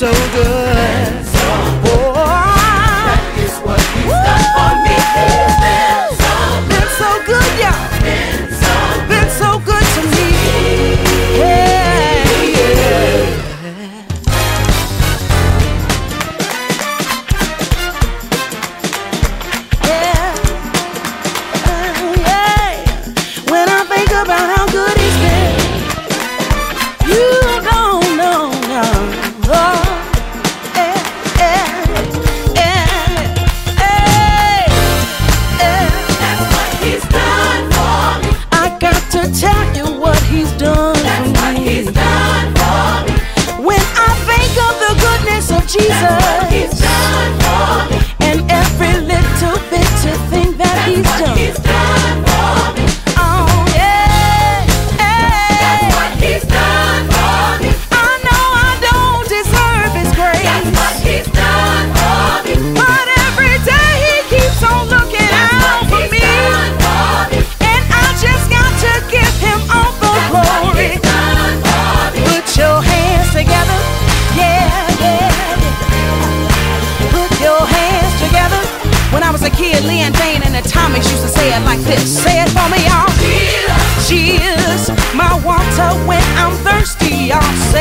so good. Oh, that is what he's done for me. Been so good, y'all. Been so good to me. Yeah, yeah. When I think about how good he's been, you don't know, no. Oh, That's what he's done for me. I got to tell you what he's done That's for what me. he's done for me. When I think of the goodness of That's what he's Jesus done for me. and every little bit of thing that he's That's what done. he's done for me. Oh, yeah. That's what he's done for me. I know I don't deserve his grace, That's what he's done for me. but every day he keeps on looking out for He's me. done for me. And I just got to give him all the glory. He's done for me. Put your hands together, yeah, yeah. Put your hands together. When I was a kid, Lee and Dane and the Tommies used to say it like this. Say it for me, y'all. Jesus, my water when I'm thirsty, y'all.